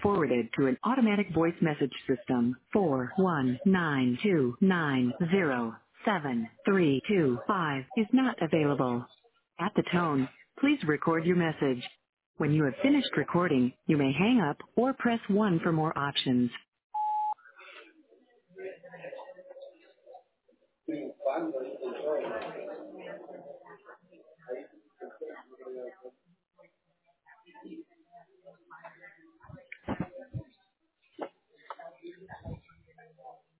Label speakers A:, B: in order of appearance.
A: forwarded to an automatic voice message system. 41929073225 is not available. At the tone, please record your message. When you have finished recording, you may hang up or press 1 for more options.